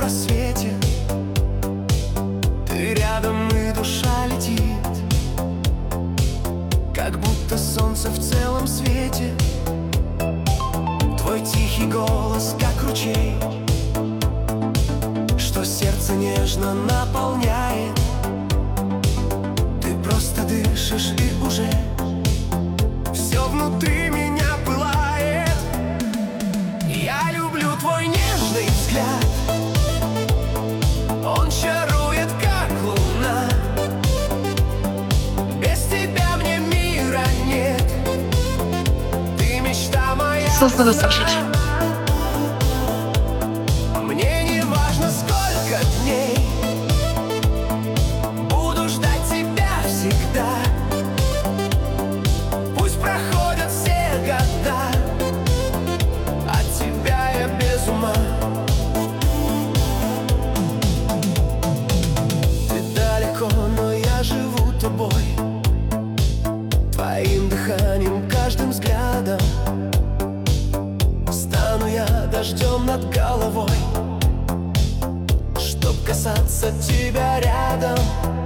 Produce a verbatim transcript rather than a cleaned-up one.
рассвете. Ты рядом, и душа летит, как будто солнце в целом свете. Твой тихий голос, как ручей, что сердце нежно наполняет. Ты просто дышишь, и уже все внутри меня пылает. Я люблю твой нежный взгляд, он чарует, как луна. Без тебя мне мира нет. Ты мечта моя. Создано Саша. Мне не важно, сколько дней, буду ждать тебя всегда. Пусть проходят все года, от тебя я без ума. Ты далеко, но я живу тобой, твоим дыханием, каждым взглядом. Стану я дождем над головой, чтоб касаться тебя рядом.